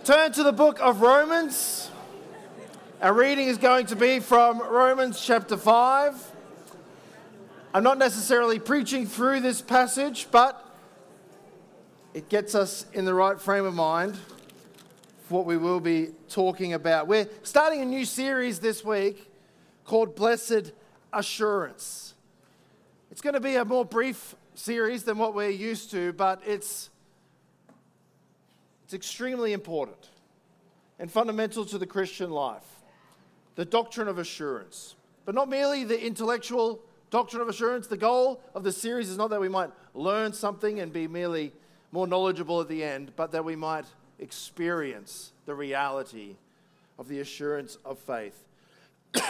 Turn to the book of Romans. Our reading is going to be from Romans chapter 5. I'm not necessarily preaching through this passage, but it gets us in the right frame of mind for what we will be talking about. We're starting a new series this week called Blessed Assurance. It's going to be a more brief series than what we're used to, but it's extremely important and fundamental to the Christian life. The doctrine of assurance. But not merely the intellectual doctrine of assurance. The goal of the series is not that we might learn something and be merely more knowledgeable at the end, but that we might experience the reality of the assurance of faith. So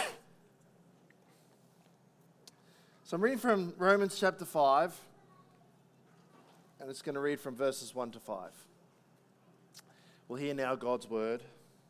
I'm reading from Romans chapter 5, and it's going to read from verses 1 to 5. We'll hear now God's word.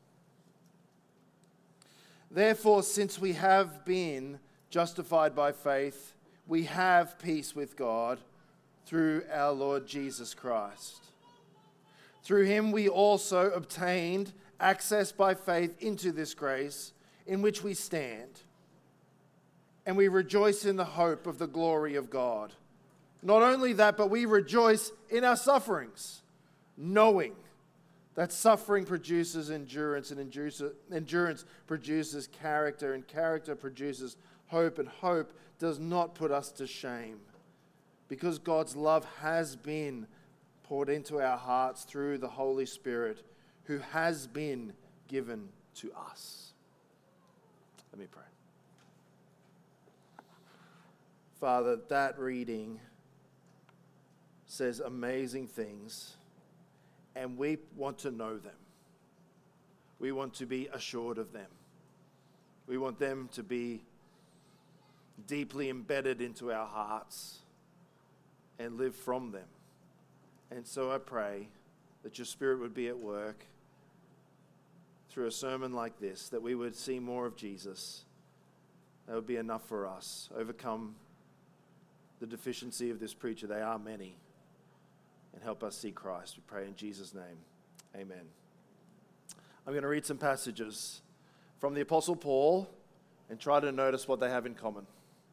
Therefore, since we have been justified by faith, we have peace with God through our Lord Jesus Christ. Through him we also obtained access by faith into this grace in which we stand, and we rejoice in the hope of the glory of God. Not only that, but we rejoice in our sufferings, knowing that suffering produces endurance, and endurance produces character, and character produces hope, and hope does not put us to shame, because God's love has been poured into our hearts through the Holy Spirit, who has been given to us. Let me pray. Father, that reading says amazing things, and we want to know them. We want to be assured of them. We want them to be deeply embedded into our hearts and live from them. And so I pray that your Spirit would be at work through a sermon like this, that we would see more of Jesus. That would be enough for us. Overcome the deficiency of this preacher. They are many. And help us see Christ. We pray in Jesus' name. Amen. I'm going to read some passages from the Apostle Paul and try to notice what they have in common.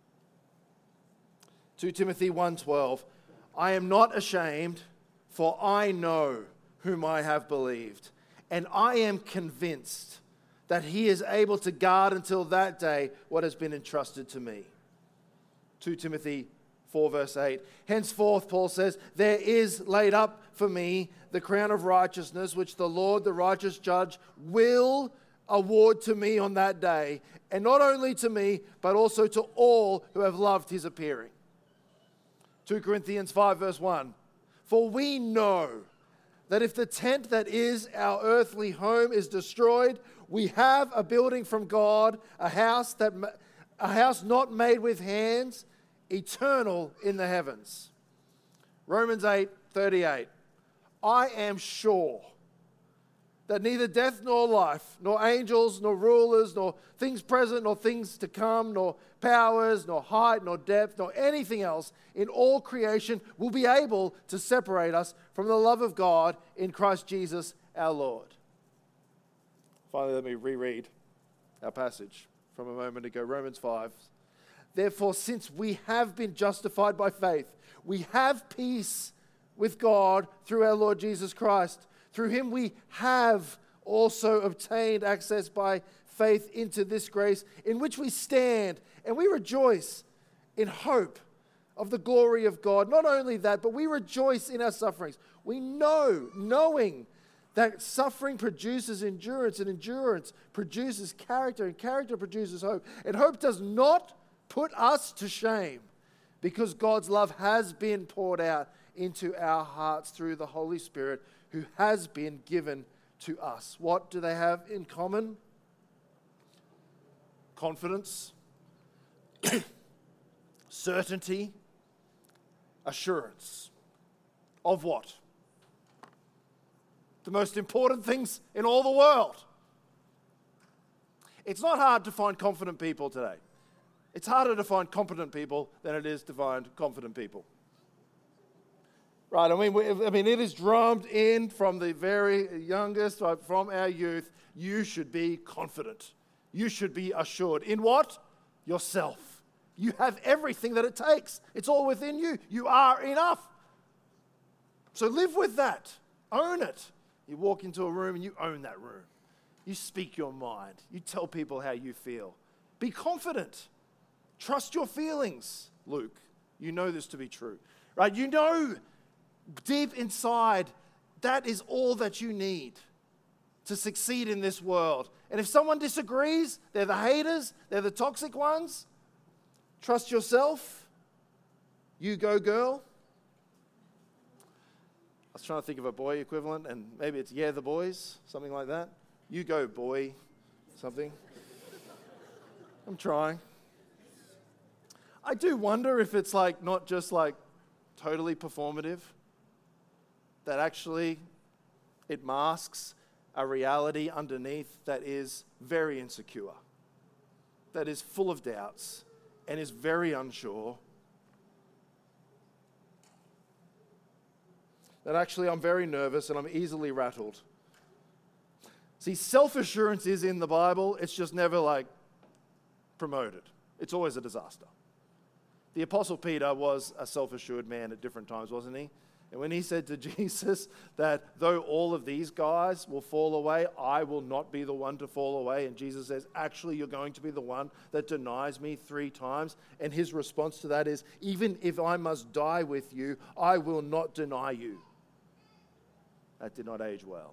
2 Timothy 1:12. I am not ashamed, for I know whom I have believed, and I am convinced that he is able to guard until that day what has been entrusted to me. 2 Timothy 4 verse 8. Henceforth, Paul says, there is laid up for me the crown of righteousness, which the Lord, the righteous judge, will award to me on that day. And not only to me, but also to all who have loved his appearing. 2 Corinthians 5 verse 1. For we know that if the tent that is our earthly home is destroyed, we have a building from God, a house not made with hands, eternal in the heavens. Romans 8:38. I am sure that neither death nor life, nor angels, nor rulers, nor things present, nor things to come, nor powers, nor height, nor depth, nor anything else in all creation will be able to separate us from the love of God in Christ Jesus our Lord. Finally, let me reread our passage from a moment ago, Romans 5. Therefore, since we have been justified by faith, we have peace with God through our Lord Jesus Christ. Through him we have also obtained access by faith into this grace in which we stand, and we rejoice in hope of the glory of God. Not only that, but we rejoice in our sufferings. We know, knowing that suffering produces endurance, and endurance produces character, and character produces hope. And hope does not put us to shame, because God's love has been poured out into our hearts through the Holy Spirit, who has been given to us. What do they have in common? Confidence, certainty, assurance. Of what? The most important things in all the world. It's not hard to find confident people today. It's harder to find competent people than it is to find confident people. Right, it is drummed in from the very youngest, right, from our youth. You should be confident. You should be assured. In what? Yourself. You have everything that it takes. It's all within you. You are enough. So live with that. Own it. You walk into a room and you own that room. You speak your mind. You tell people how you feel. Be confident. Trust your feelings, Luke. You know this to be true. Right? You know deep inside that is all that you need to succeed in this world. And if someone disagrees, they're the haters, they're the toxic ones. Trust yourself. You go, girl. I was trying to think of a boy equivalent, and maybe it's the boys, something like that. You go, boy, something. I'm trying. I do wonder if it's not just totally performative, that actually it masks a reality underneath that is very insecure, that is full of doubts, and is very unsure. That actually I'm very nervous and I'm easily rattled. See, self-assurance is in the Bible, it's just never promoted. It's always a disaster. The Apostle Peter was a self-assured man at different times, wasn't he? And when he said to Jesus that though all of these guys will fall away, I will not be the one to fall away. And Jesus says, actually, you're going to be the one that denies me 3 times. And his response to that is, even if I must die with you, I will not deny you. That did not age well.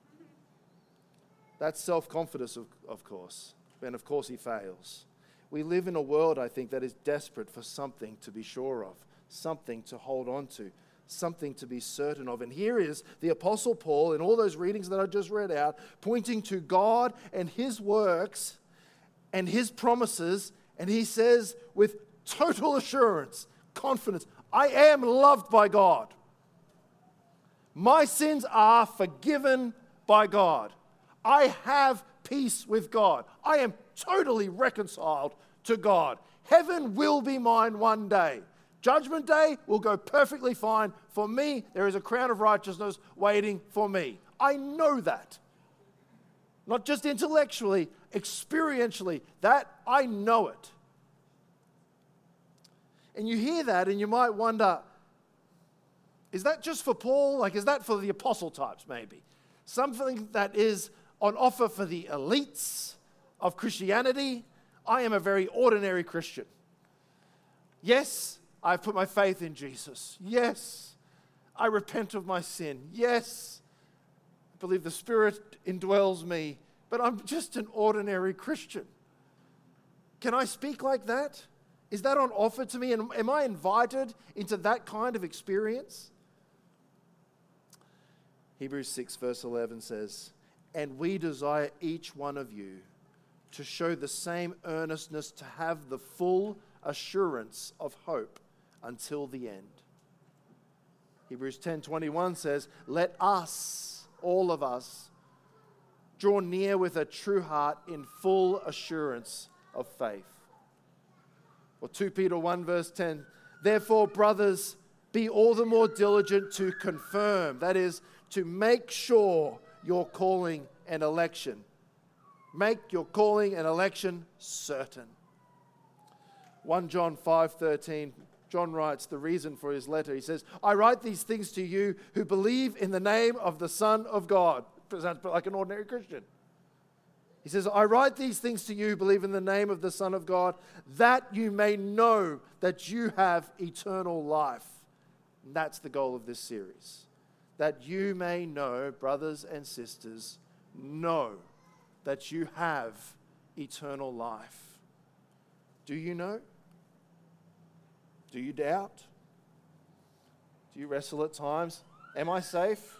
That's self-confidence, of course. And of course he fails. We live in a world, I think, that is desperate for something to be sure of, something to hold on to, something to be certain of. And here is the Apostle Paul in all those readings that I just read out, pointing to God and his works and his promises. And he says with total assurance, confidence, I am loved by God. My sins are forgiven by God. I have peace with God. I am totally reconciled to God. Heaven will be mine one day. Judgment Day will go perfectly fine. For me, there is a crown of righteousness waiting for me. I know that. Not just intellectually, experientially. That, I know it. And you hear that and you might wonder, is that just for Paul? Is that for the apostle types maybe? Something that is on offer for the elites of Christianity. I am a very ordinary Christian. Yes, I've put my faith in Jesus. Yes, I repent of my sin. Yes, I believe the Spirit indwells me, but I'm just an ordinary Christian. Can I speak like that? Is that on offer to me? And am I invited into that kind of experience? Hebrews 6 verse 11 says, and we desire each one of you to show the same earnestness to have the full assurance of hope until the end. Hebrews 10:21 says, let us, all of us, draw near with a true heart in full assurance of faith. Or 2 Peter 1 verse 10, therefore, brothers, be all the more diligent to confirm, that is, to make sure your calling and election. Make your calling and election certain. 1 John 5:13, John writes the reason for his letter. He says, I write these things to you who believe in the name of the Son of God. Sounds like an ordinary Christian. He says, I write these things to you who believe in the name of the Son of God, that you may know that you have eternal life. And that's the goal of this series. That you may know, brothers and sisters, know that you have eternal life. Do you know? Do you doubt? Do you wrestle at times? Am I safe?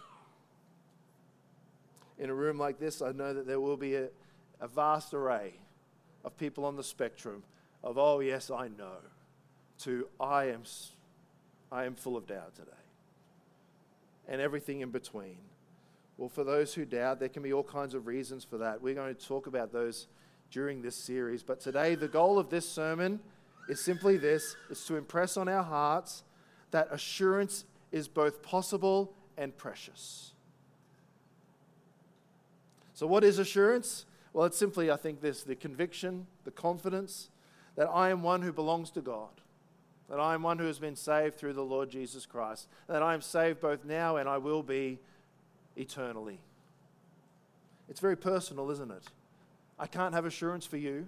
In a room like this, I know that there will be a vast array of people on the spectrum of, oh yes, I know, to I am full of doubt today. And everything in between. Well, for those who doubt, there can be all kinds of reasons for that. We're going to talk about those during this series. But today, the goal of this sermon is simply this. It's to impress on our hearts that assurance is both possible and precious. So what is assurance? Well, it's simply, I think, the conviction, the confidence that I am one who belongs to God, that I am one who has been saved through the Lord Jesus Christ, that I am saved both now and I will be eternally. It's very personal, isn't it? I can't have assurance for you.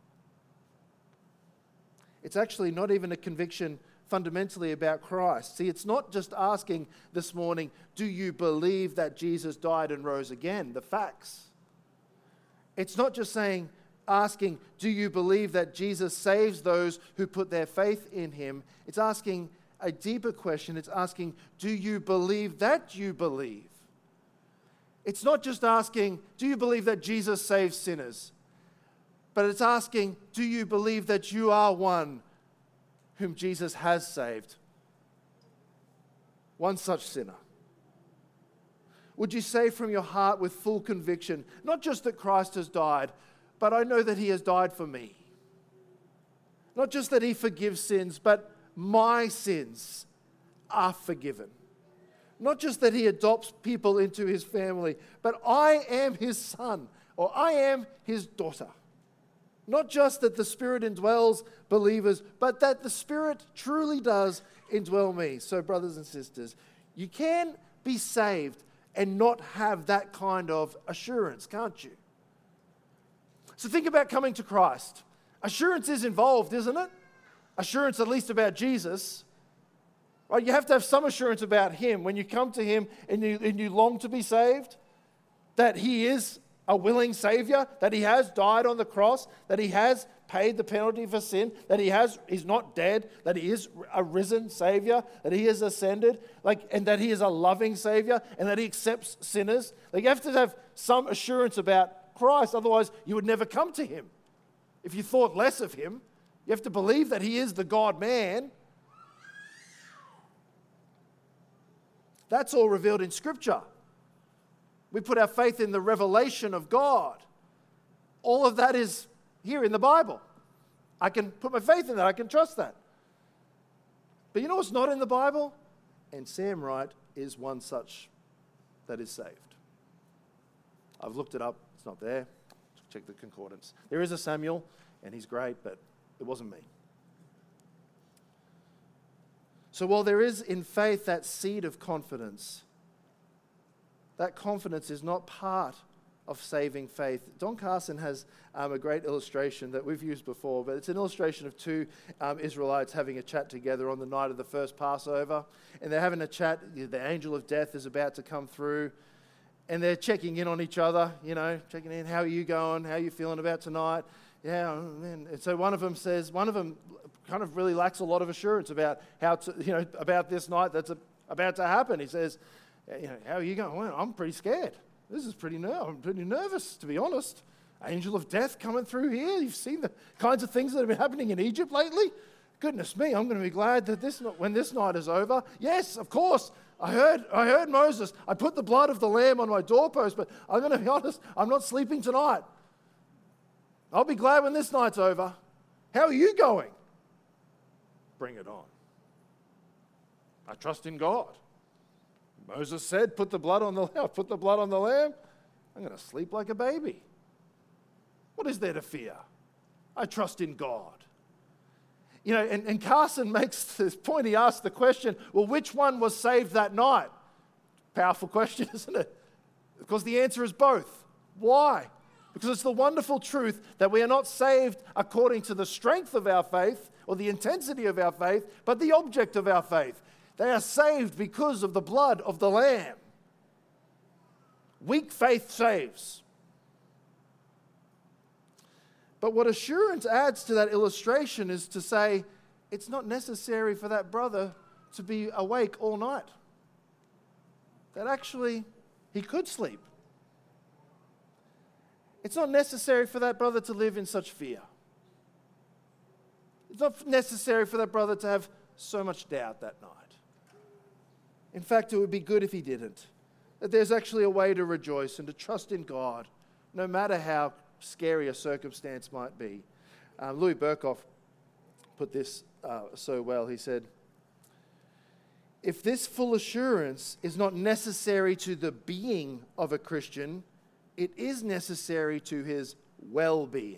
It's actually not even a conviction fundamentally about Christ. See, it's not just asking this morning, do you believe that Jesus died and rose again? The facts. It's not just asking, do you believe that Jesus saves those who put their faith in him? It's asking a deeper question. It's asking, do you believe that you believe? It's not just asking, do you believe that Jesus saves sinners? But it's asking, do you believe that you are one whom Jesus has saved? One such sinner. Would you say from your heart with full conviction, not just that Christ has died, but I know that he has died for me. Not just that he forgives sins, but my sins are forgiven. Not just that he adopts people into his family, but I am his son, or I am his daughter. Not just that the Spirit indwells believers, but that the Spirit truly does indwell me. So, brothers and sisters, you can be saved and not have that kind of assurance, can't you? So think about coming to Christ. Assurance is involved, isn't it? Assurance at least about Jesus. Right? You have to have some assurance about him when you come to him and you long to be saved, that he is a willing Savior, that he has died on the cross, that he has paid the penalty for sin, that he's not dead, that he is a risen Savior, that he has ascended, and that he is a loving Savior, and that he accepts sinners. You have to have some assurance about Christ, otherwise you would never come to him. If you thought less of him, you have to believe that he is the God-man. That's all revealed in Scripture. We put our faith in the revelation of God. All of that is here in the Bible. I can put my faith in that. I can trust that. But you know what's not in the Bible? And Sam Wright is one such that is saved. I've looked it up. It's not there. Check the concordance. There is a Samuel, and he's great, but it wasn't me. So while there is in faith that seed of confidence, that confidence is not part of saving faith. Don Carson has a great illustration that we've used before, but it's an illustration of two Israelites having a chat together on the night of the first Passover. And they're having a chat. The angel of death is about to come through. And they're checking in on each other, checking in. How are you going? How are you feeling about tonight? Yeah, man. And so one of them kind of really lacks a lot of assurance about about this night that's about to happen. He says, how are you going? Well, I'm pretty scared. I'm pretty nervous, to be honest. Angel of death coming through here. You've seen the kinds of things that have been happening in Egypt lately. Goodness me, I'm going to be glad that when this night is over. Yes, of course. I heard Moses. I put the blood of the lamb on my doorpost, but I'm going to be honest, I'm not sleeping tonight. I'll be glad when this night's over. How are you going? Bring it on. I trust in God. Moses said, put the blood on the lamb. I'm going to sleep like a baby. What is there to fear? I trust in God. And Carson makes this point. He asks the question, well, which one was saved that night? Powerful question, isn't it? Because the answer is both. Why? Because it's the wonderful truth that we are not saved according to the strength of our faith or the intensity of our faith, but the object of our faith. They are saved because of the blood of the Lamb. Weak faith saves. But what assurance adds to that illustration is to say, it's not necessary for that brother to be awake all night. That actually, he could sleep. It's not necessary for that brother to live in such fear. It's not necessary for that brother to have so much doubt that night. In fact, it would be good if he didn't. That there's actually a way to rejoice and to trust in God, no matter how scary a circumstance might be. Louis Berkhoff put this so well. He said, if this full assurance is not necessary to the being of a Christian, it is necessary to his well-being.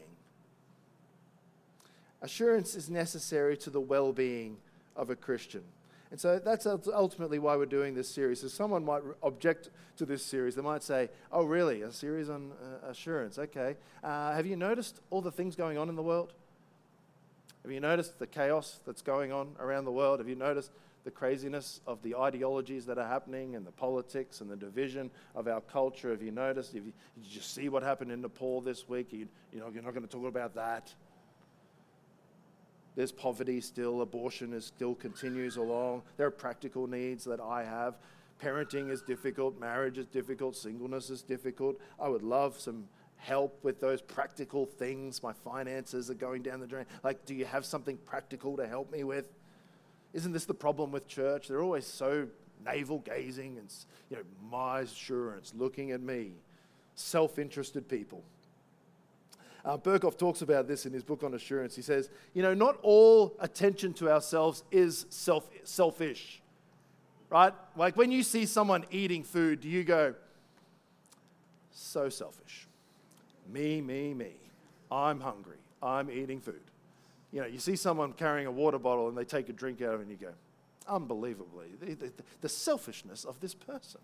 Assurance is necessary to the well-being of a Christian. And so that's ultimately why we're doing this series. So someone might object to this series. They might say, oh, really? A series on assurance? Okay. Have you noticed all the things going on in the world? Have you noticed the chaos that's going on around the world? Have you noticed the craziness of the ideologies that are happening and the politics and the division of our culture? Have you noticed? Did you just see what happened in Nepal this week? You're not going to talk about that. There's poverty still. Abortion still continues along. There are practical needs that I have. Parenting is difficult. Marriage is difficult. Singleness is difficult. I would love some help with those practical things. My finances are going down the drain. Like, do you have something practical to help me with? Isn't this the problem with church? They're always so navel-gazing and, my assurance, looking at me. Self-interested people. Berkhoff talks about this in his book on assurance. He says, not all attention to ourselves is selfish, right? Like when you see someone eating food, do you go, so selfish. Me. I'm hungry. I'm eating food. You see someone carrying a water bottle and they take a drink out of it and you go, unbelievably, the selfishness of this person.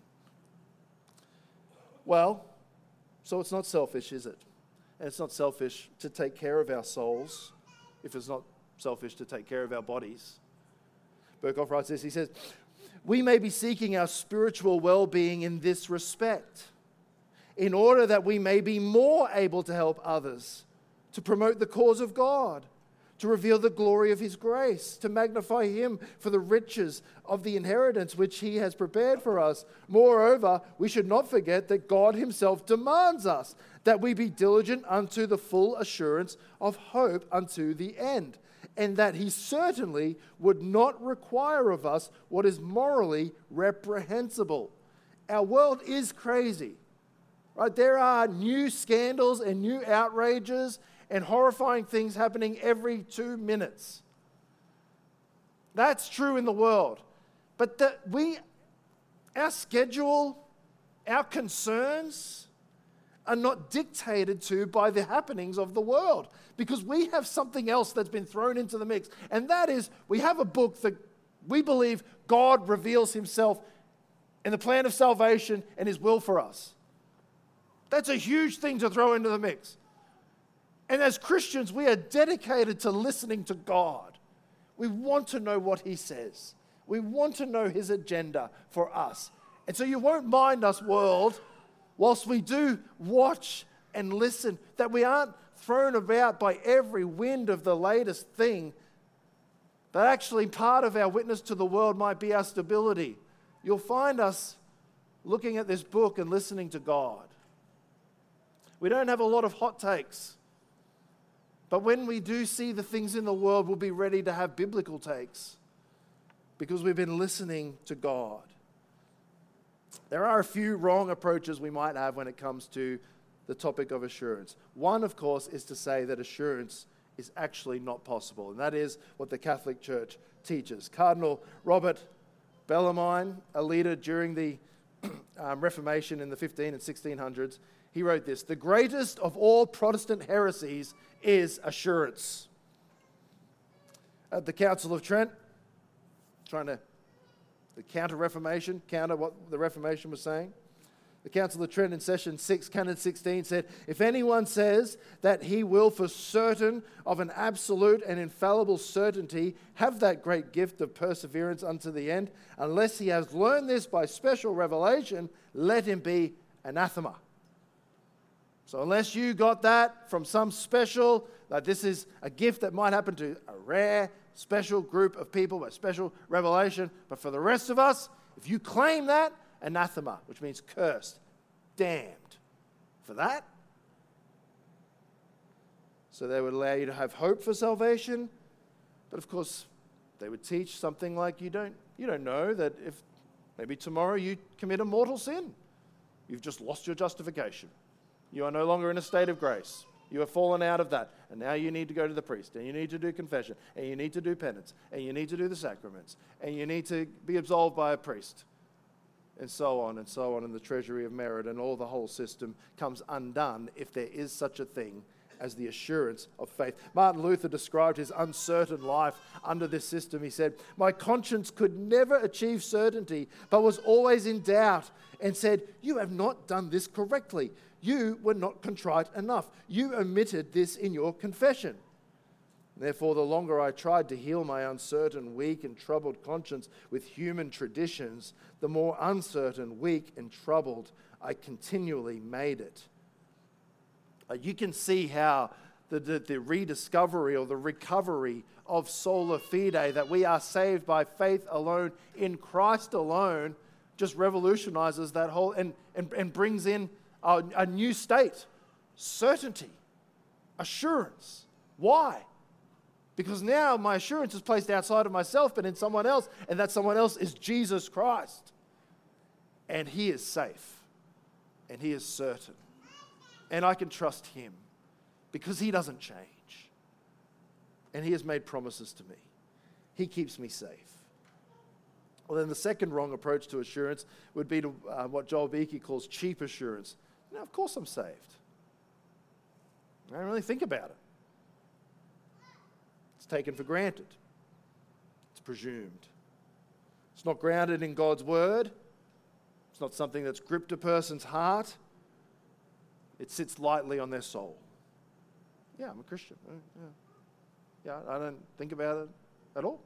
Well, so it's not selfish, is it? And it's not selfish to take care of our souls if it's not selfish to take care of our bodies. Berkhoff writes this, he says, we may be seeking our spiritual well-being in this respect, in order that we may be more able to help others, to promote the cause of God, to reveal the glory of his grace, to magnify him for the riches of the inheritance which he has prepared for us. Moreover, we should not forget that God himself demands us that we be diligent unto the full assurance of hope unto the end, and that he certainly would not require of us what is morally reprehensible. Our world is crazy, right? There are new scandals and new outrages and horrifying things happening every 2 minutes. That's true in the world. But our schedule, our concerns are not dictated to by the happenings of the world, because we have something else that's been thrown into the mix. And that is, we have a book that we believe God reveals himself in the plan of salvation and his will for us. That's a huge thing to throw into the mix. And as Christians, we are dedicated to listening to God. We want to know what he says. We want to know his agenda for us. And so you won't mind us, world, whilst we do watch and listen, that we aren't thrown about by every wind of the latest thing, that actually part of our witness to the world might be our stability. You'll find us looking at this book and listening to God. We don't have a lot of hot takes. But when we do see the things in the world, we'll be ready to have biblical takes because we've been listening to God. There are a few wrong approaches we might have when it comes to the topic of assurance. One, of course, is to say that assurance is actually not possible, and that is what the Catholic Church teaches. Cardinal Robert Bellarmine, a leader during the Reformation in the 15 and 1600s, he wrote this: the greatest of all Protestant heresies is assurance. At the Council of Trent, the Counter-Reformation, counter what the Reformation was saying. The Council of Trent in Session 6, Canon 16 said, if anyone says that he will for certain of an absolute and infallible certainty have that great gift of perseverance unto the end, unless he has learned this by special revelation, let him be anathema. So unless you got that from some special, like this is a gift that might happen to a rare, special group of people with special revelation, but for the rest of us, if you claim that, anathema, which means cursed, damned. For that? So they would allow you to have hope for salvation, but of course, they would teach something like you don't know that if maybe tomorrow you commit a mortal sin, you've just lost your justification. You are no longer in a state of grace. You have fallen out of that. And now you need to go to the priest, and you need to do confession, and you need to do penance, and you need to do the sacraments, and you need to be absolved by a priest, and so on, and the treasury of merit, and all the whole system comes undone if there is such a thing as the assurance of faith. Martin Luther described his uncertain life under this system. He said, "My conscience could never achieve certainty, but was always in doubt, and said, 'You have not done this correctly. You were not contrite enough. You omitted this in your confession.' Therefore, the longer I tried to heal my uncertain, weak, and troubled conscience with human traditions, the more uncertain, weak, and troubled I continually made it." You can see how the rediscovery or the recovery of sola fide, that we are saved by faith alone, in Christ alone, just revolutionizes that whole and brings in a new state, certainty, assurance. Why? Because now my assurance is placed outside of myself, but in someone else, and that someone else is Jesus Christ. And he is safe, and he is certain. And I can trust him because he doesn't change. And he has made promises to me. He keeps me safe. Well, then the second wrong approach to assurance would be to what Joel Beeke calls cheap assurance. Now, of course I'm saved. I don't really think about it. It's taken for granted. It's presumed. It's not grounded in God's word. It's not something that's gripped a person's heart. It sits lightly on their soul. Yeah, I'm a Christian. Yeah, I don't think about it at all.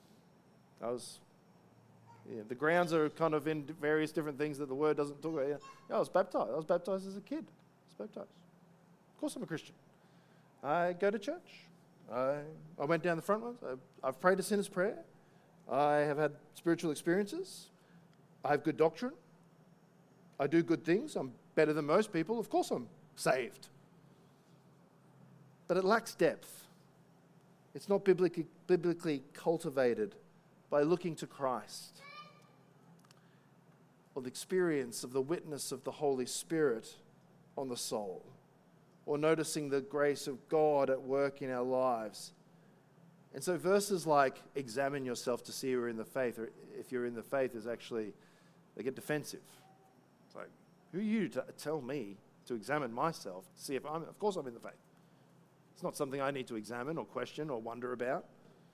The grounds are kind of in various different things that the word doesn't talk about. Yeah, I was baptized. I was baptized as a kid. I was baptized. Of course I'm a Christian. I go to church. I went down the front ones. I've prayed a sinner's prayer. I have had spiritual experiences. I have good doctrine. I do good things. I'm better than most people. Of course I'm saved. But it lacks depth. It's not biblically cultivated by looking to Christ or the experience of the witness of the Holy Spirit on the soul, or noticing the grace of God at work in our lives. And so verses like examine yourself to see if you're in the faith, or if you're in the faith, is actually, they get defensive. It's like, who are you to tell me to examine myself to see if of course I'm in the faith. It's not something I need to examine or question or wonder about.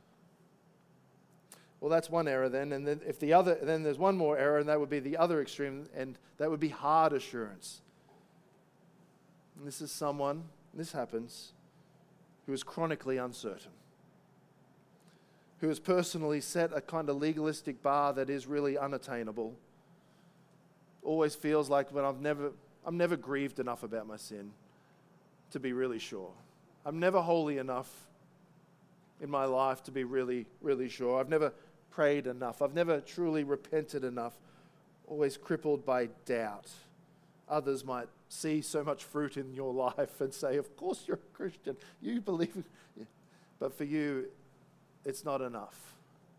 Well, that's one error then, and then then there's one more error, and that would be the other extreme, and that would be hard assurance. And this is someone, this happens, who is chronically uncertain, who has personally set a kind of legalistic bar that is really unattainable. Always feels like when I'm never grieved enough about my sin to be really sure. I'm never holy enough in my life to be really, really sure. I've never prayed enough. I've never truly repented enough. Always crippled by doubt. Others might see so much fruit in your life and say, of course you're a Christian. You believe. But for you, it's not enough.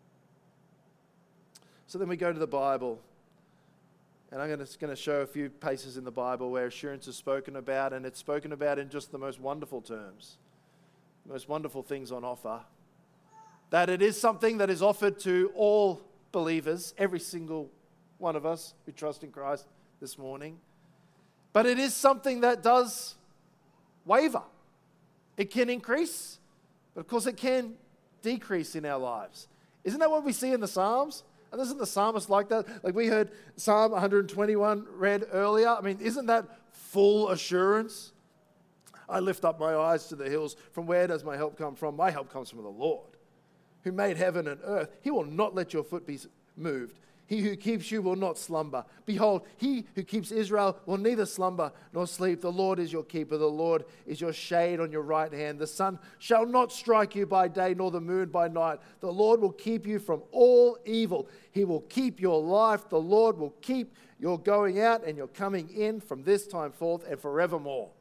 So then we go to the Bible. And I'm going to show a few places in the Bible where assurance is spoken about, and it's spoken about in just the most wonderful terms, the most wonderful things on offer. That it is something that is offered to all believers, every single one of us who trust in Christ this morning. But it is something that does waver. It can increase, but of course it can decrease in our lives. Isn't that what we see in the Psalms? And isn't the psalmist like that? Like we heard Psalm 121 read earlier. I mean, isn't that full assurance? I lift up my eyes to the hills. From where does my help come from? My help comes from the Lord, who made heaven and earth. He will not let your foot be moved. He who keeps you will not slumber. Behold, he who keeps Israel will neither slumber nor sleep. The Lord is your keeper. The Lord is your shade on your right hand. The sun shall not strike you by day, nor the moon by night. The Lord will keep you from all evil. He will keep your life. The Lord will keep your going out and your coming in from this time forth and forevermore.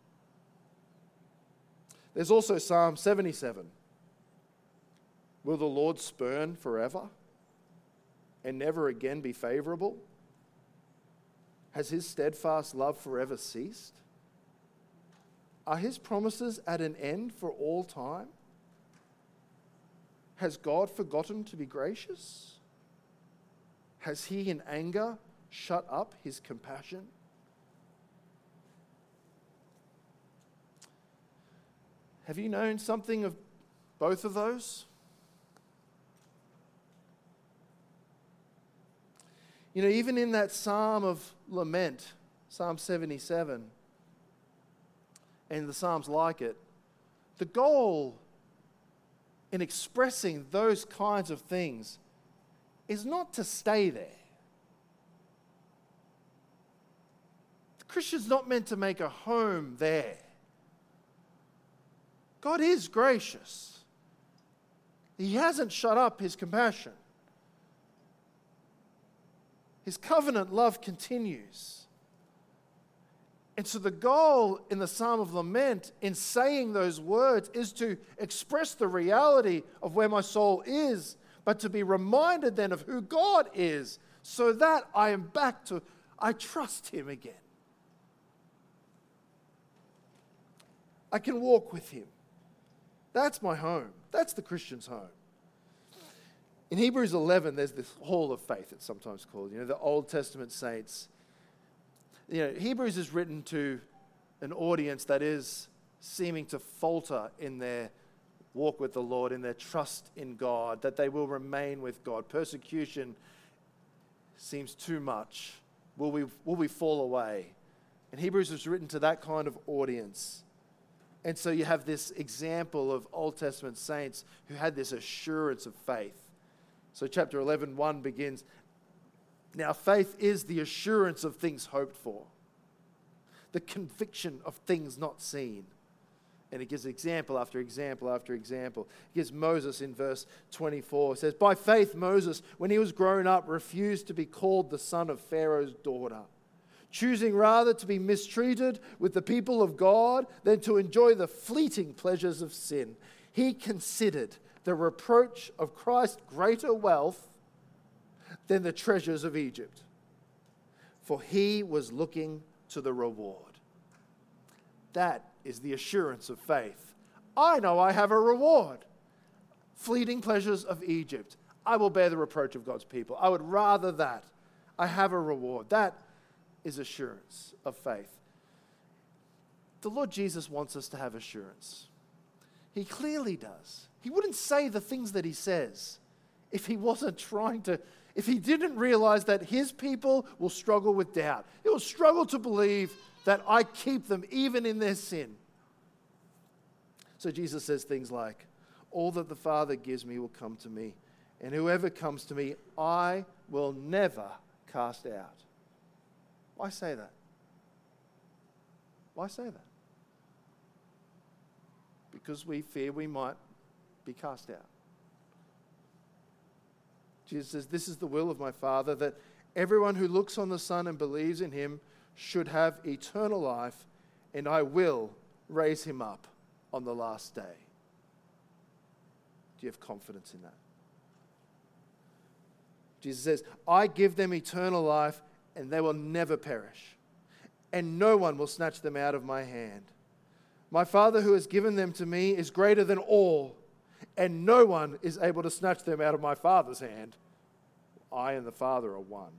There's also Psalm 77. Will the Lord spurn forever and never again be favorable? Has his steadfast love forever ceased? Are his promises at an end for all time? Has God forgotten to be gracious? Has he in anger shut up his compassion? Have you known something of both of those? You know, even in that Psalm of Lament, Psalm 77, and the Psalms like it, the goal in expressing those kinds of things is not to stay there. The Christian's not meant to make a home there. God is gracious. He hasn't shut up his compassion. His covenant love continues. And so the goal in the Psalm of Lament, in saying those words, is to express the reality of where my soul is, but to be reminded then of who God is, so that I am back to, I trust him again. I can walk with him. That's my home. That's the Christian's home. In Hebrews 11, there's this hall of faith, it's sometimes called, the Old Testament saints. Hebrews is written to an audience that is seeming to falter in their walk with the Lord, in their trust in God, that they will remain with God. Persecution seems too much. Will we fall away? And Hebrews is written to that kind of audience. And so you have this example of Old Testament saints who had this assurance of faith. So chapter 11:1 begins, now faith is the assurance of things hoped for, the conviction of things not seen. And it gives example after example after example. It gives Moses in verse 24. It says, by faith Moses, when he was grown up, refused to be called the son of Pharaoh's daughter, choosing rather to be mistreated with the people of God than to enjoy the fleeting pleasures of sin. He considered the reproach of Christ greater wealth than the treasures of Egypt, for he was looking to the reward. That is the assurance of faith. I know I have a reward. Fleeting pleasures of Egypt. I will bear the reproach of God's people. I would rather that. I have a reward. That is assurance of faith. The Lord Jesus wants us to have assurance. He clearly does. He wouldn't say the things that he says if he wasn't trying to, if he didn't realize that his people will struggle with doubt. They will struggle to believe that I keep them even in their sin. So Jesus says things like, all that the Father gives me will come to me, and whoever comes to me, I will never cast out. Why say that? Why say that? Because we fear we might be cast out. Jesus says, this is the will of my Father, that everyone who looks on the Son and believes in him should have eternal life, and I will raise him up on the last day. Do you have confidence in that? Jesus says, I give them eternal life, and they will never perish, and no one will snatch them out of my hand. My Father who has given them to me is greater than all, and no one is able to snatch them out of my Father's hand. I and the Father are one.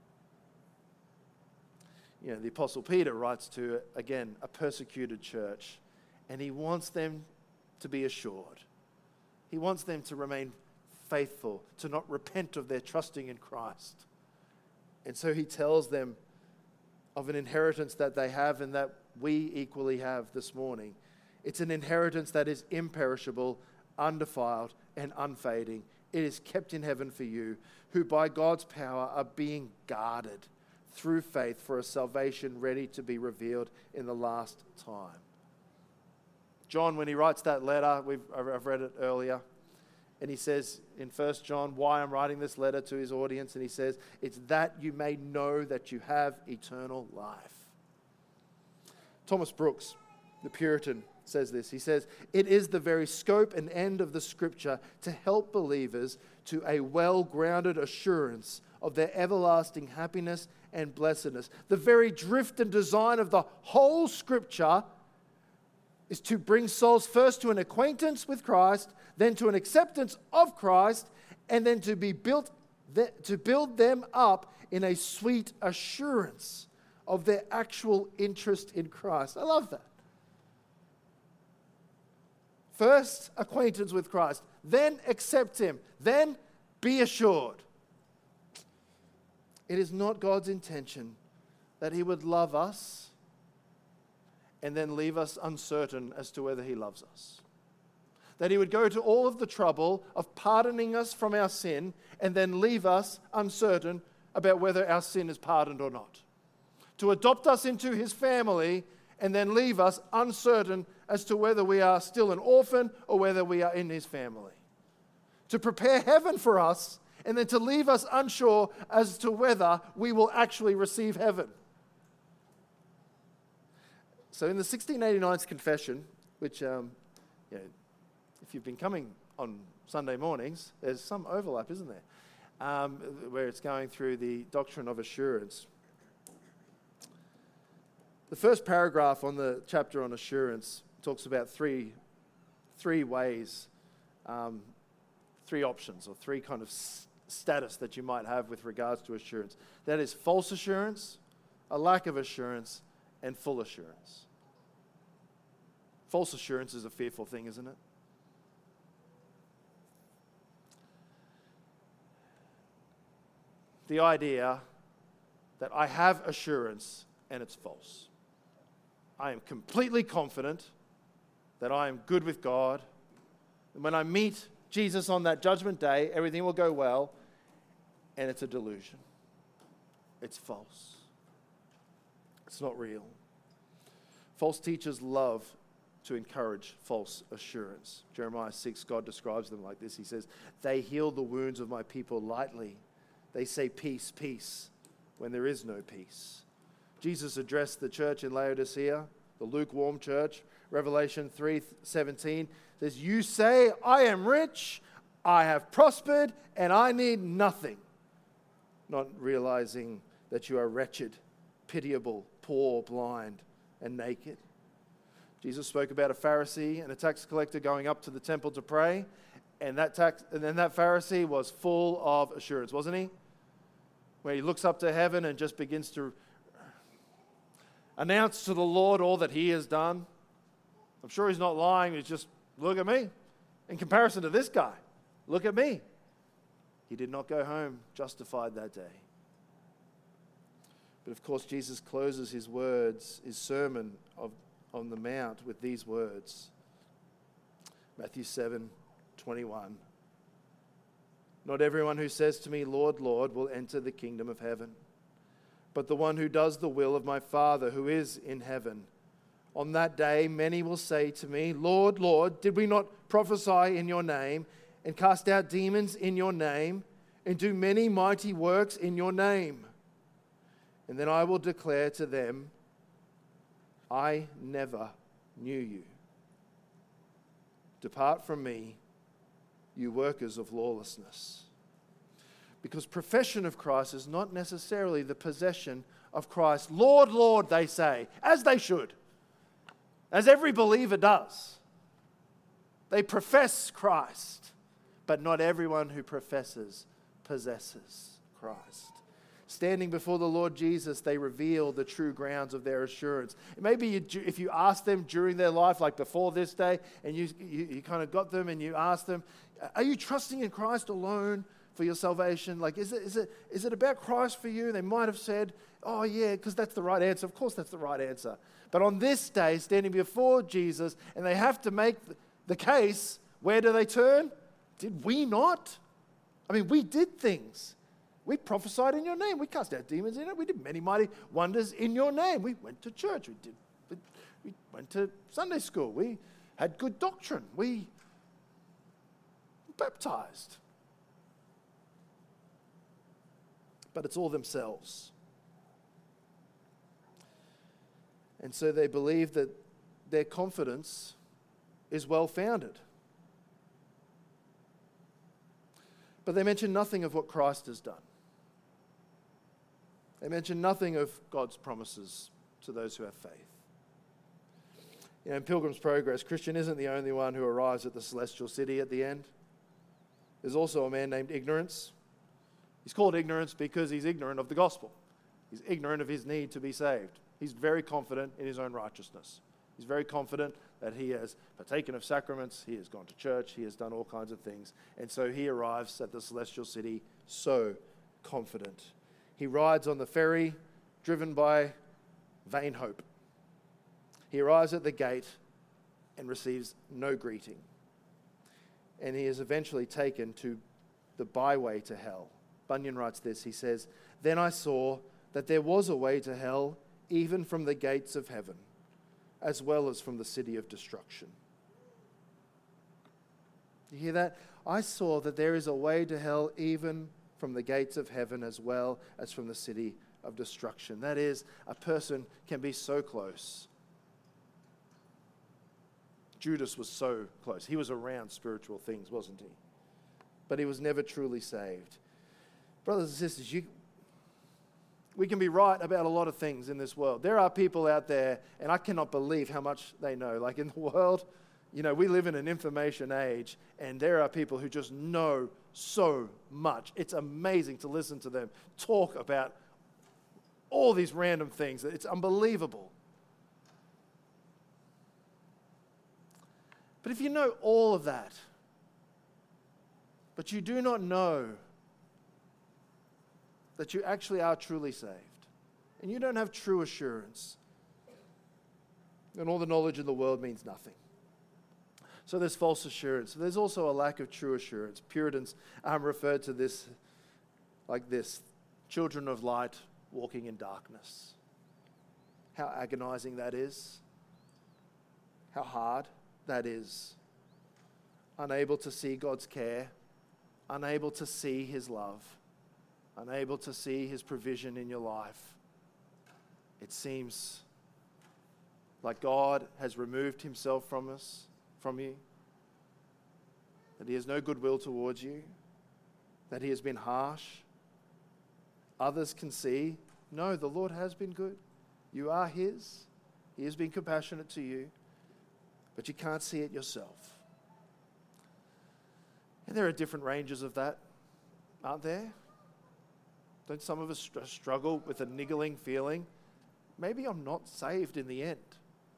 The Apostle Peter writes to, again, a persecuted church, and he wants them to be assured. He wants them to remain faithful, to not repent of their trusting in Christ. And so he tells them of an inheritance that they have and that we equally have this morning. It's an inheritance that is imperishable, undefiled, and unfading. It is kept in heaven for you, who by God's power are being guarded through faith for a salvation ready to be revealed in the last time. John, when he writes that letter, I've read it earlier, and he says in 1 John why I'm writing this letter to his audience, and he says, it's that you may know that you have eternal life. Thomas Brooks, the Puritan, says this. He says, it is the very scope and end of the Scripture to help believers to a well-grounded assurance of their everlasting happiness and blessedness. The very drift and design of the whole Scripture is to bring souls first to an acquaintance with Christ, then to an acceptance of Christ, and then to build them up in a sweet assurance of their actual interest in Christ. I love that. First, acquaintance with Christ, then accept Him, then be assured. It is not God's intention that He would love us and then leave us uncertain as to whether He loves us. That He would go to all of the trouble of pardoning us from our sin and then leave us uncertain about whether our sin is pardoned or not. To adopt us into His family and then leave us uncertain as to whether we are still an orphan or whether we are in His family. To prepare heaven for us and then to leave us unsure as to whether we will actually receive heaven. So in the 1689's confession, which, if you've been coming on Sunday mornings, there's some overlap, isn't there? Where it's going through the doctrine of assurance. The first paragraph on the chapter on assurance talks about three ways, three options, or three kind of status that you might have with regards to assurance. That is false assurance, a lack of assurance, and full assurance. False assurance is a fearful thing, isn't it? The idea that I have assurance and it's false. I am completely confident that I am good with God. And when I meet Jesus on that judgment day, everything will go well, and it's a delusion. It's false. It's not real. False teachers love to encourage false assurance. Jeremiah 6, God describes them like this. He says, "They heal the wounds of my people lightly. They say peace, peace, when there is no peace." Jesus addressed the church in Laodicea, the lukewarm church. Revelation 3:17 says, "You say, I am rich, I have prospered, and I need nothing," not realizing that you are wretched, pitiable, poor, blind, and naked. Jesus spoke about a Pharisee and a tax collector going up to the temple to pray, and that Pharisee was full of assurance, wasn't he? Where he looks up to heaven and just begins to announce to the Lord all that He has done. I'm sure he's not lying. He's just, look at me. In comparison to this guy, look at me. He did not go home justified that day. But of course, Jesus closes His sermon on the Mount with these words. Matthew 7:21. "Not everyone who says to me, 'Lord, Lord,' will enter the kingdom of heaven, but the one who does the will of my Father who is in heaven. On that day, many will say to me, 'Lord, Lord, did we not prophesy in your name and cast out demons in your name and do many mighty works in your name?' And then I will declare to them, 'I never knew you. Depart from me, you workers of lawlessness.'" Because profession of Christ is not necessarily the possession of Christ. "Lord, Lord," they say, as they should, as every believer does. They profess Christ, but not everyone who professes possesses Christ. Standing before the Lord Jesus, they reveal the true grounds of their assurance. Maybe if you ask them during their life, like before this day, and you kind of got them and you ask them, "Are you trusting in Christ alone for your salvation? Like, is it about Christ for you?" They might have said, "Oh yeah, because that's the right answer." Of course that's the right answer. But on this day, standing before Jesus, and they have to make the case, where do they turn? Did we not? I mean, we did things. We prophesied in your name. We cast out demons in it. We did many mighty wonders in your name. We went to church. We went to Sunday school. We had good doctrine. We baptized. But it's all themselves. And so they believe that their confidence is well-founded. But they mention nothing of what Christ has done. They mention nothing of God's promises to those who have faith. In Pilgrim's Progress, Christian isn't the only one who arrives at the celestial city at the end. There's also a man named Ignorance. He's called Ignorance because he's ignorant of the gospel. He's ignorant of his need to be saved. He's very confident in his own righteousness. He's very confident that he has partaken of sacraments, he has gone to church, he has done all kinds of things. And so he arrives at the celestial city so confident. He rides on the ferry, driven by vain hope. He arrives at the gate and receives no greeting. And he is eventually taken to the byway to hell. Bunyan writes this, he says, "Then I saw that there was a way to hell, even from the gates of heaven, as well as from the city of destruction." You hear that? I saw that there is a way to hell, even from the gates of heaven, as well as from the city of destruction. That is, a person can be so close. Judas was so close. He was around spiritual things, wasn't he? But he was never truly saved. Brothers and sisters, we can be right about a lot of things in this world. There are people out there, and I cannot believe how much they know. Like in the world, we live in an information age, and there are people who just know so much. It's amazing to listen to them talk about all these random things. It's unbelievable. But if you know all of that, but you do not know that you actually are truly saved, and you don't have true assurance, then all the knowledge in the world means nothing. So there's false assurance. There's also a lack of true assurance. Puritans referred to this like this: children of light walking in darkness. How agonizing that is. How hard that is. Unable to see God's care, unable to see his love, unable to see his provision in your life. It seems like God has removed himself from you, that he has no goodwill towards you, that he has been harsh. Others can see, no, the Lord has been good. You are his. He has been compassionate to you, but you can't see it yourself. And there are different ranges of that, aren't there? Don't some of us struggle with a niggling feeling? Maybe I'm not saved in the end.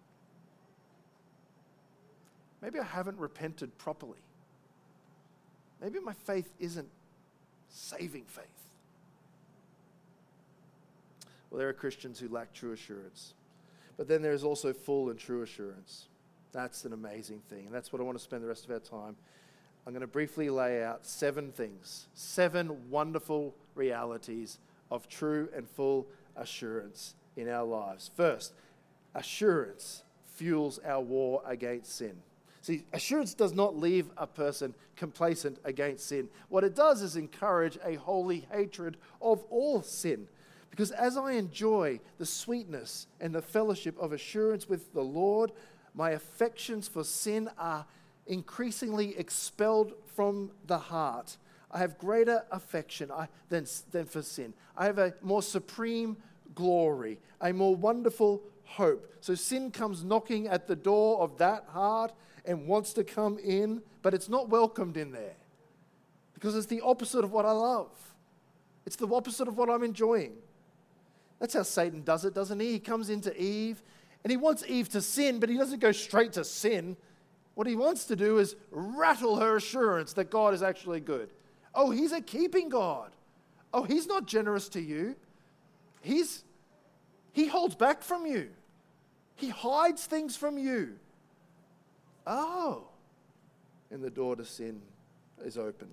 Maybe I haven't repented properly. Maybe my faith isn't saving faith. Well, there are Christians who lack true assurance. But then there's also full and true assurance. That's an amazing thing. And that's what I want to spend the rest of our time. I'm going to briefly lay out 7 things, 7 wonderful realities of true and full assurance in our lives. First, assurance fuels our war against sin. See, assurance does not leave a person complacent against sin. What it does is encourage a holy hatred of all sin. Because as I enjoy the sweetness and the fellowship of assurance with the Lord, my affections for sin are increasingly expelled from the heart. I have greater affection than for sin. I have a more supreme glory, a more wonderful hope. So sin comes knocking at the door of that heart and wants to come in, but it's not welcomed in there because it's the opposite of what I love. It's the opposite of what I'm enjoying. That's how Satan does it, doesn't he? He comes into Eve and he wants Eve to sin, but he doesn't go straight to sin. What he wants to do is rattle her assurance that God is actually good. Oh, he's a keeping God. Oh, he's not generous to you. He holds back from you. He hides things from you. Oh, and the door to sin is opened.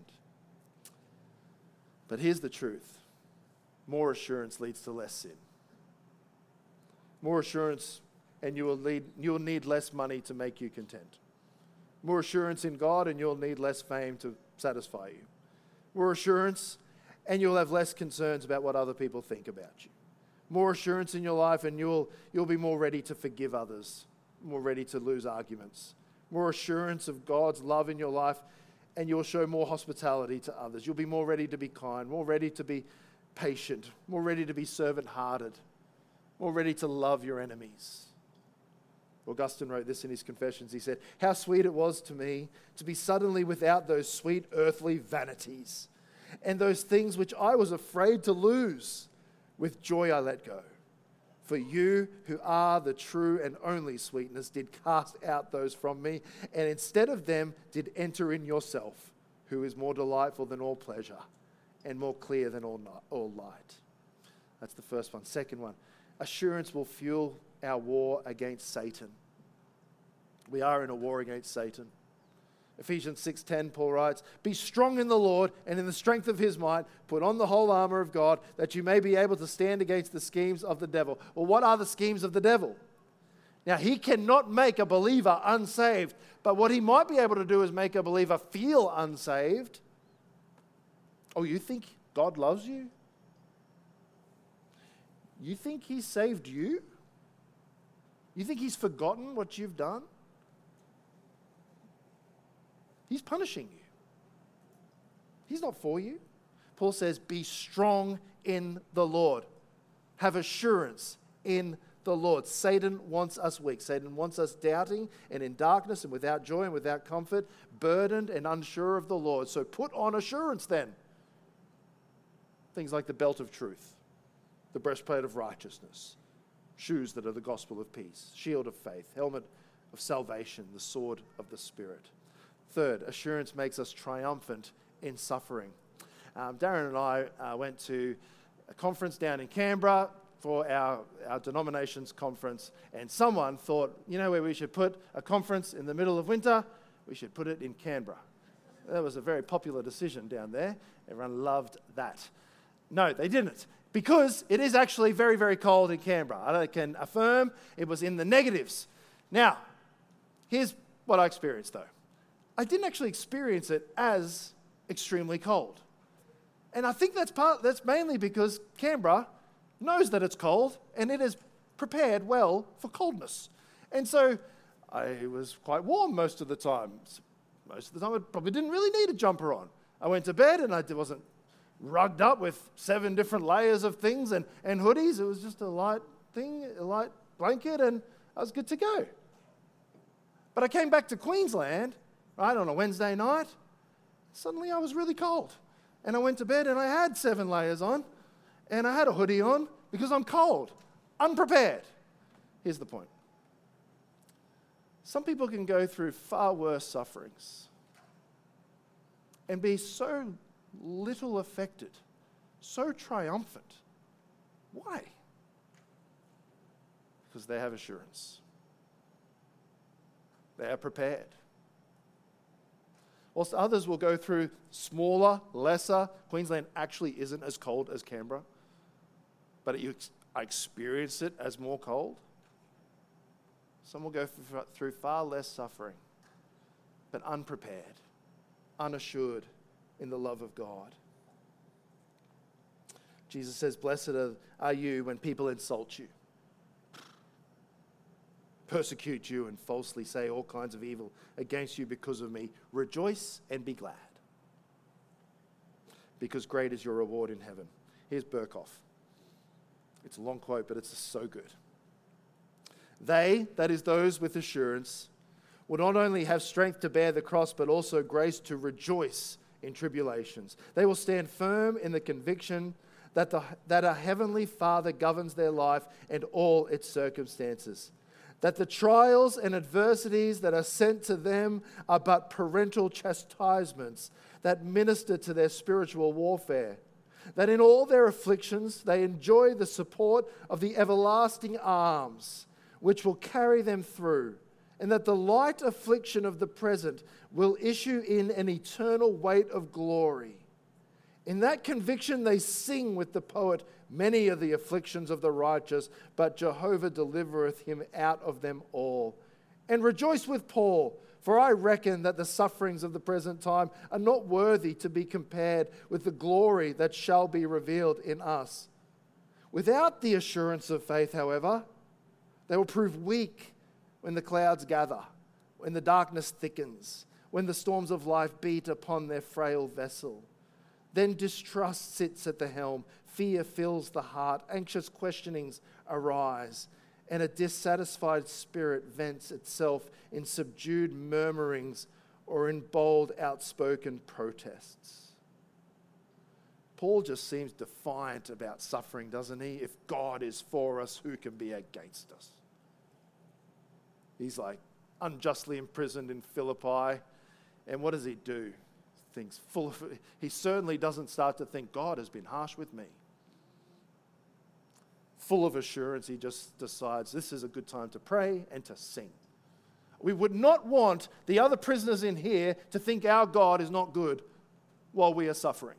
But here's the truth. More assurance leads to less sin. More assurance, and you will need less money to make you content. More assurance in God, and you'll need less fame to satisfy you. More assurance, and you'll have less concerns about what other people think about you. More assurance in your life, and you'll be more ready to forgive others, more ready to lose arguments. More assurance of God's love in your life, and you'll show more hospitality to others. You'll be more ready to be kind, more ready to be patient, more ready to be servant-hearted, more ready to love your enemies. Augustine wrote this in his Confessions. He said, "How sweet it was to me to be suddenly without those sweet earthly vanities, and those things which I was afraid to lose. With joy I let go. For you, who are the true and only sweetness, did cast out those from me, and instead of them did enter in yourself, who is more delightful than all pleasure, and more clear than all light." That's the first one. Second one, assurance will fuel our war against Satan. We are in a war against Satan. Ephesians 6:10, Paul writes, "Be strong in the Lord and in the strength of his might. Put on the whole armor of God, that you may be able to stand against the schemes of the devil." Well, what are the schemes of the devil? Now, he cannot make a believer unsaved, but what he might be able to do is make a believer feel unsaved. Oh, you think God loves you? You think he saved you? You think he's forgotten what you've done? He's punishing you. He's not for you. Paul says, be strong in the Lord. Have assurance in the Lord. Satan wants us weak. Satan wants us doubting and in darkness and without joy and without comfort, burdened and unsure of the Lord. So put on assurance then. Things like the belt of truth, the breastplate of righteousness, shoes that are the gospel of peace, shield of faith, helmet of salvation, the sword of the Spirit. Third, assurance makes us triumphant in suffering. Darren and I went to a conference down in Canberra for our denomination's conference, and someone thought, you know where we should put a conference in the middle of winter? We should put it in Canberra. That was a very popular decision down there. Everyone loved that. No, they didn't, because it is actually very, very cold in Canberra. I can affirm it was in the negatives. Now, here's what I experienced though. I didn't actually experience it as extremely cold. And I think that's mainly because Canberra knows that it's cold and it is prepared well for coldness. And so I was quite warm most of the time. Most of the time I probably didn't really need a jumper on. I went to bed and I wasn't rugged up with 7 different layers of things and hoodies. It was just a light thing, a light blanket, and I was good to go. But I came back to Queensland, right, on a Wednesday night. Suddenly I was really cold. And I went to bed and I had 7 layers on and I had a hoodie on because I'm cold, unprepared. Here's the point. Some people can go through far worse sufferings and be so little affected, so triumphant. Why? Because they have assurance. They are prepared. Whilst others will go through smaller, lesser, Queensland actually isn't as cold as Canberra, but I experience it as more cold. Some will go through far less suffering, but unprepared, unassured in the love of God. Jesus says, "Blessed are you when people insult you, persecute you, and falsely say all kinds of evil against you because of me. Rejoice and be glad, because great is your reward in heaven." Here's Berkhoff. It's a long quote, but it's so good. "They," that is those with assurance, "will not only have strength to bear the cross, but also grace to rejoice in tribulations. They will stand firm in the conviction that a heavenly Father governs their life and all its circumstances. That the trials and adversities that are sent to them are but parental chastisements that minister to their spiritual warfare. That in all their afflictions they enjoy the support of the everlasting arms, which will carry them through, and that the light affliction of the present will issue in an eternal weight of glory. In that conviction they sing with the poet, 'Many are the afflictions of the righteous, but Jehovah delivereth him out of them all.' And rejoice with Paul, 'For I reckon that the sufferings of the present time are not worthy to be compared with the glory that shall be revealed in us.' Without the assurance of faith, however, they will prove weak when the clouds gather, when the darkness thickens, when the storms of life beat upon their frail vessel. Then distrust sits at the helm, fear fills the heart, anxious questionings arise, and a dissatisfied spirit vents itself in subdued murmurings or in bold, outspoken protests. Paul just seems defiant about suffering, doesn't he? If God is for us, who can be against us? He's like unjustly imprisoned in Philippi, and what does he do? He certainly doesn't start to think God has been harsh with me. Full of assurance, he just decides this is a good time to pray and to sing. We would not want the other prisoners in here to think our God is not good while we are suffering.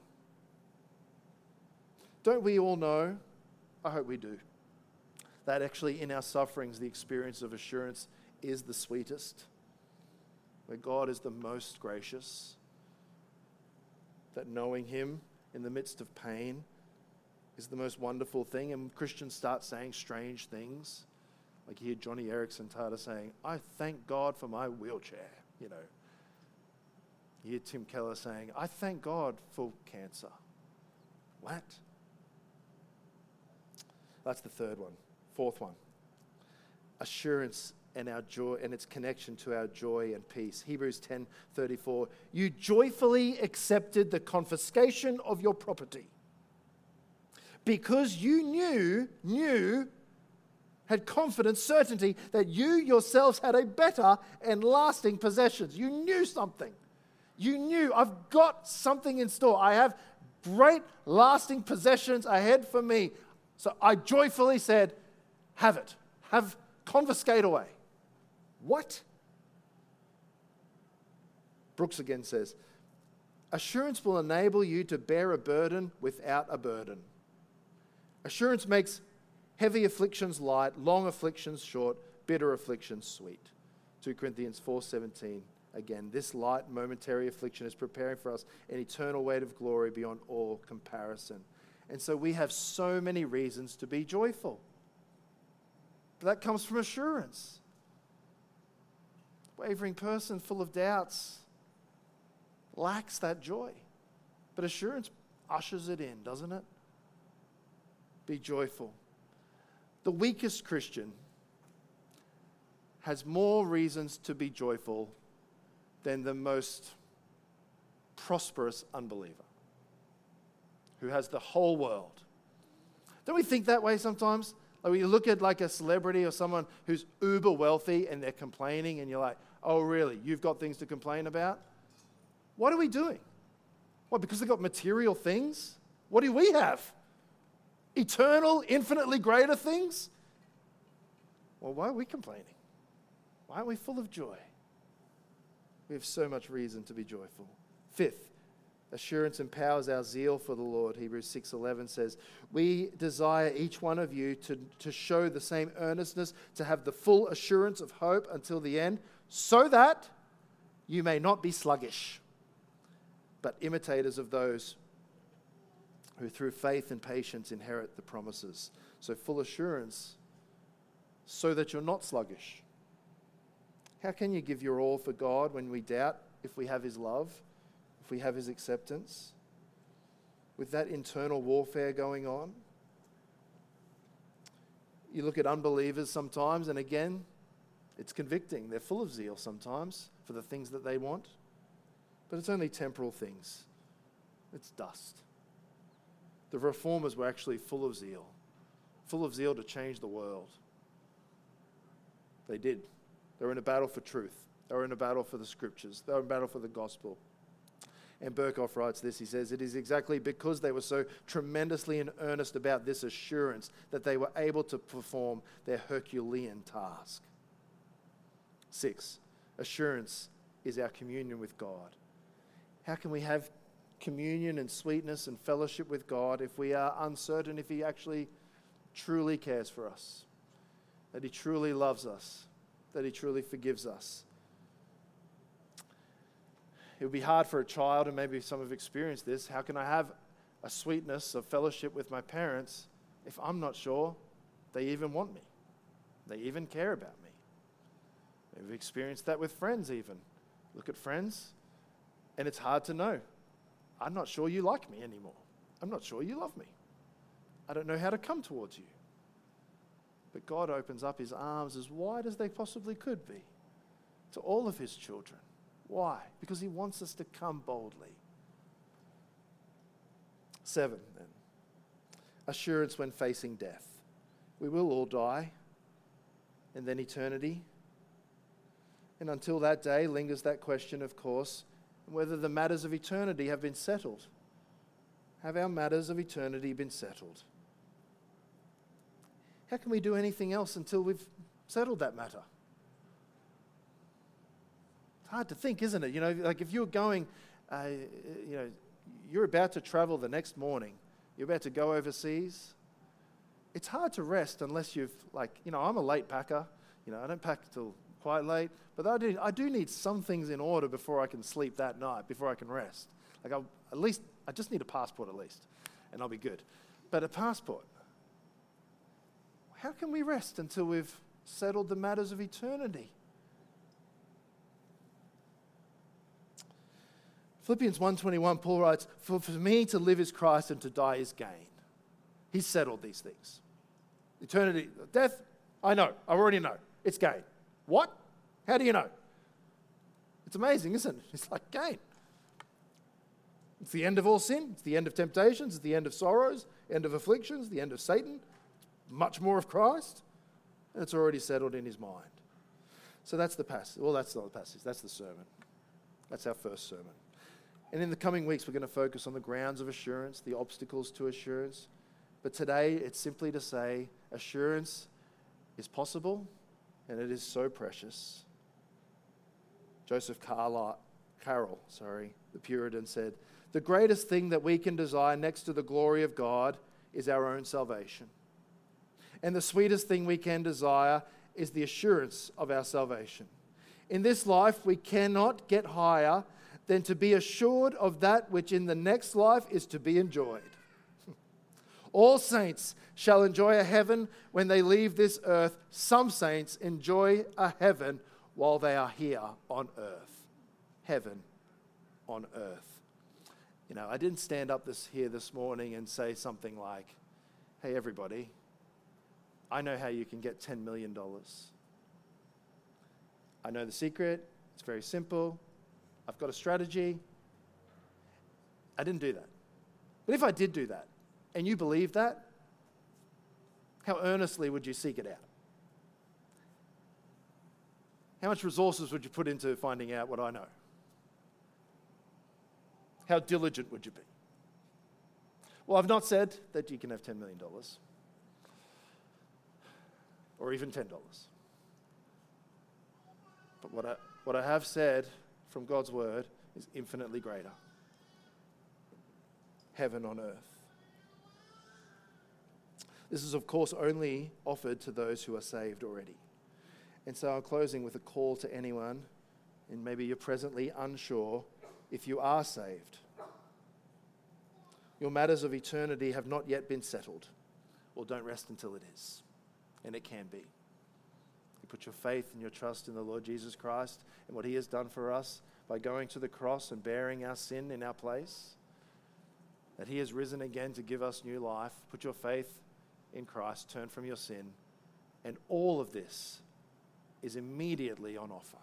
Don't we all know, I hope we do, that actually in our sufferings the experience of assurance is the sweetest, where God is the most gracious, that knowing him in the midst of pain is the most wonderful thing. And Christians start saying strange things. Like you hear Johnny Erickson Tata saying, I thank God for my wheelchair, You hear Tim Keller saying, I thank God for cancer. What? That's the third one. Fourth one. Assurance and our joy and its connection to our joy and peace. Hebrews 10:34. You joyfully accepted the confiscation of your property because you knew, had confidence, certainty that you yourselves had a better and lasting possessions. You knew something. You knew, I've got something in store. I have great lasting possessions ahead for me. So I joyfully said, have it. Confiscate away. What? Brooks again says, assurance will enable you to bear a burden without a burden. Assurance makes heavy afflictions light, long afflictions short, bitter afflictions sweet. 2 Corinthians 4:17. Again, this light momentary affliction is preparing for us an eternal weight of glory beyond all comparison. And so we have so many reasons to be joyful. But that comes from assurance. Wavering person full of doubts lacks that joy. But assurance ushers it in, doesn't it? Be joyful. The weakest Christian has more reasons to be joyful than the most prosperous unbeliever who has the whole world. Don't we think that way sometimes? Like when you look at like a celebrity or someone who's uber wealthy and they're complaining and you're like, oh really, you've got things to complain about? What are we doing? What, because they've got material things? What do we have? Eternal, infinitely greater things? Well, why are we complaining? Why aren't we full of joy? We have so much reason to be joyful. Fifth, assurance empowers our zeal for the Lord. Hebrews 6:11 says, we desire each one of you to show the same earnestness, to have the full assurance of hope until the end, so that you may not be sluggish, but imitators of those who through faith and patience inherit the promises. So full assurance so that you're not sluggish. How can you give your all for God when we doubt if we have his love, if we have his acceptance? With that internal warfare going on? You look at unbelievers sometimes, and again, it's convicting. They're full of zeal sometimes for the things that they want, but it's only temporal things. It's dust. The reformers were actually full of zeal to change the world. They did. They were in a battle for truth. They were in a battle for the scriptures. They were in a battle for the gospel. And Berkhoff writes this, he says, it is exactly because they were so tremendously in earnest about this assurance that they were able to perform their Herculean task. 6, assurance is our communion with God. How can we have communion and sweetness and fellowship with God if we are uncertain if he actually truly cares for us, that he truly loves us, that he truly forgives us? It would be hard for a child, and maybe some have experienced this. How can I have a sweetness of fellowship with my parents if I'm not sure they even want me, they even care about me? Maybe we've experienced that with friends even. Look at friends, and it's hard to know. I'm not sure you like me anymore. I'm not sure you love me. I don't know how to come towards you. But God opens up his arms as wide as they possibly could be to all of his children. Why? Because he wants us to come boldly. 7, then. Assurance when facing death. We will all die, and then eternity. And until that day lingers that question, of course, whether the matters of eternity have been settled. Have our matters of eternity been settled? How can we do anything else until we've settled that matter? It's hard to think, isn't it? Like if you're going, you're about to travel the next morning, you're about to go overseas, it's hard to rest unless you've, I'm a late packer. I don't pack till quite late, but I do need some things in order before I can sleep that night, before I can rest. I just need a passport at least, and I'll be good. But a passport, how can we rest until we've settled the matters of eternity? Philippians 1:21, Paul writes, for me to live is Christ and to die is gain. He's settled these things. Eternity, death, I know, I already know. It's gain. What? How do you know? It's amazing, isn't it? It's like gain. It's the end of all sin. It's the end of temptations. It's the end of sorrows, end of afflictions, the end of Satan. Much more of Christ. And it's already settled in his mind. So that's the passage. Well, that's not the passage. That's the sermon. That's our first sermon. And in the coming weeks, we're going to focus on the grounds of assurance, the obstacles to assurance. But today, it's simply to say assurance is possible, and it is so precious. Joseph Carroll, the Puritan, said, the greatest thing that we can desire next to the glory of God is our own salvation. And the sweetest thing we can desire is the assurance of our salvation. In this life, we cannot get higher than to be assured of that which in the next life is to be enjoyed. All saints shall enjoy a heaven when they leave this earth. Some saints enjoy a heaven while they are here on earth. Heaven on earth. I didn't stand up here this morning and say something like, hey, everybody, I know how you can get $10 million. I know the secret. It's very simple. I've got a strategy. I didn't do that. But if I did do that, and you believe that, how earnestly would you seek it out? How much resources would you put into finding out what I know? How diligent would you be? Well, I've not said that you can have $10 million or even $10. But what I have said from God's word is infinitely greater. Heaven on earth. This is, of course, only offered to those who are saved already. And so I'm closing with a call to anyone, and maybe you're presently unsure if you are saved. Your matters of eternity have not yet been settled. Well, don't rest until it is. And it can be. You put your faith and your trust in the Lord Jesus Christ and what he has done for us by going to the cross and bearing our sin in our place, that he has risen again to give us new life. Put your faith in Christ, turn from your sin, and all of this is immediately on offer.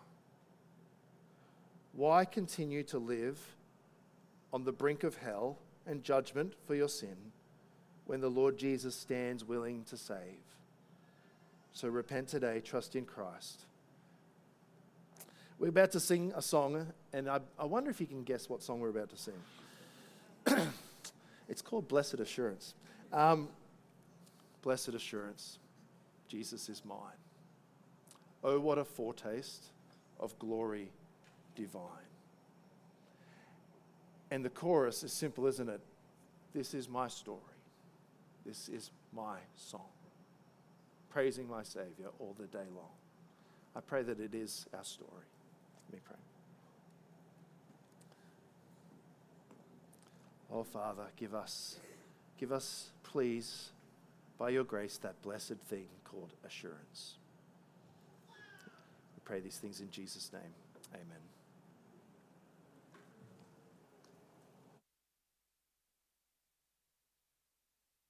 Why continue to live on the brink of hell and judgment for your sin when the Lord Jesus stands willing to save? So repent today, trust in Christ. We're about to sing a song, and I wonder if you can guess what song we're about to sing. It's called Blessed Assurance. Blessed Assurance, Jesus is mine. Oh, what a foretaste of glory divine. And the chorus is simple, isn't it? This is my story. This is my song. Praising my Savior all the day long. I pray that it is our story. Let me pray. Oh, Father, give us, please, by your grace, that blessed thing called assurance. We pray these things in Jesus' name. Amen.